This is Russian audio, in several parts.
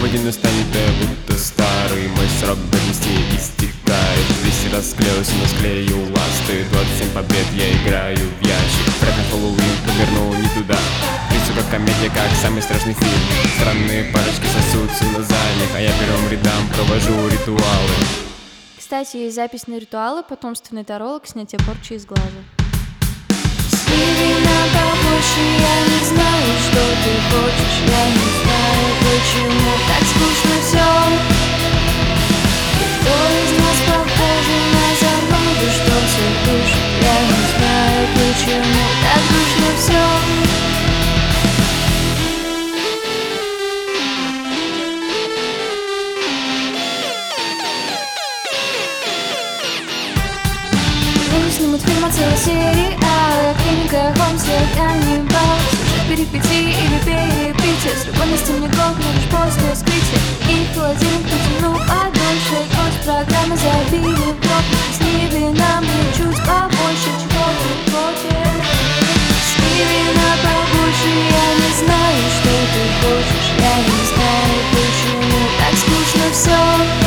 Сегодня настанет, я будто старый, мой срок годности истекает. Весь расклеился, но склею ласты. 27 побед, я играю в ящик. Трэп Хэллоуин повернул не туда. Все как комедия, как самый страшный фильм. Странные парочки сосутся на задних, а я первым рядам провожу ритуалы. Кстати, есть запись на ритуалы, потомственный таролог, снятие порчи из глаза. Сильно побольше, я не знаю, что ты хочешь. Я не знаю, почему так скучно все. И кто из нас похожий на зануду, что все душит? Я не знаю, почему так душно все. Мультфильм от целой серии, клиника Холмс, я каннибал. Слушать перипетии или перепития. С любой на стене гол, но лишь после вскрытия. И холодильник потянул подольше. Гость программы забили в блок. Снили нам и чуть побольше, чего ты хочешь. Снили нам побольше, я не знаю, что ты хочешь. Я не знаю, почему так скучно все.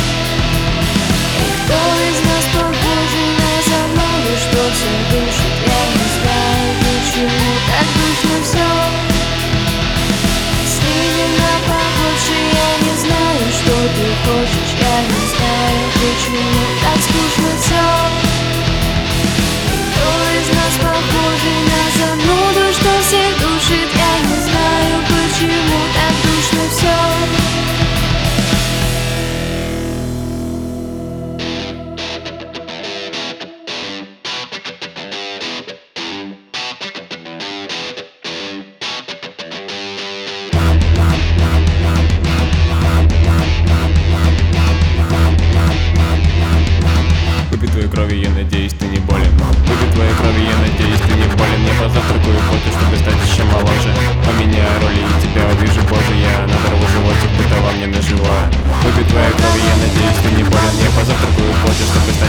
И кто из нас похожий на зануду, что все душит? Я не знаю, почему так душно все. Сними на побольше, я не знаю, что ты хочешь. Я не знаю, почему так скучно все. И кто из нас похожий на зануду, что все душит? Я не знаю, почему так душно все. Выпей твоей крови, я надеюсь, ты не болен. Выпей твоей крови, я надеюсь, ты не болен. Я позавтракаю кофе, чтобы стать еще моложе. Поменяю роли и тебя увижу позже. Я надорву животик, будто во мне наживаю. Выпей твоей крови, я надеюсь, ты не болен. Я позавтракаю кофе, чтобы стать